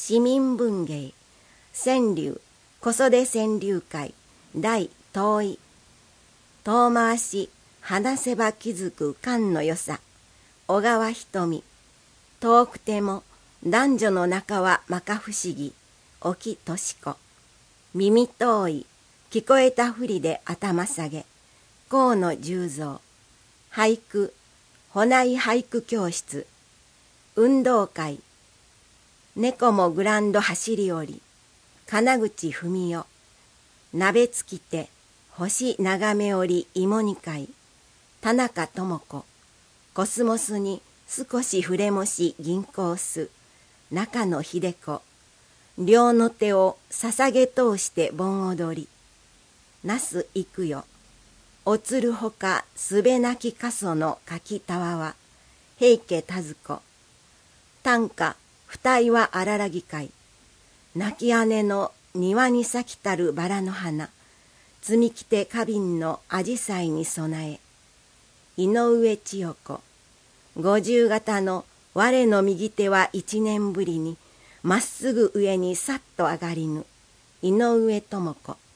市民文芸川柳子袖川柳会第遠い遠回し話せば気づく感のよさ小川瞳遠くても男女の仲は摩訶不思議沖敏子耳遠い聞こえたふりで頭下げ河野十三俳句保内俳句教室運動会猫もグランド走り降り金口文代鍋つきて星眺めおり芋煮会田中智子コスモスに少し触れもし銀行す中野秀子両の手を捧げ通して盆踊り那須幾代おつるほかすべなき過疎の柿たわわ平家田子短歌二重は荒らぎ会泣き姉の庭に咲きたるバラの花摘みきて花瓶のアジサイに備え井上千代子50型の我の右手は一年ぶりにまっすぐ上にさっと上がりぬ井上智子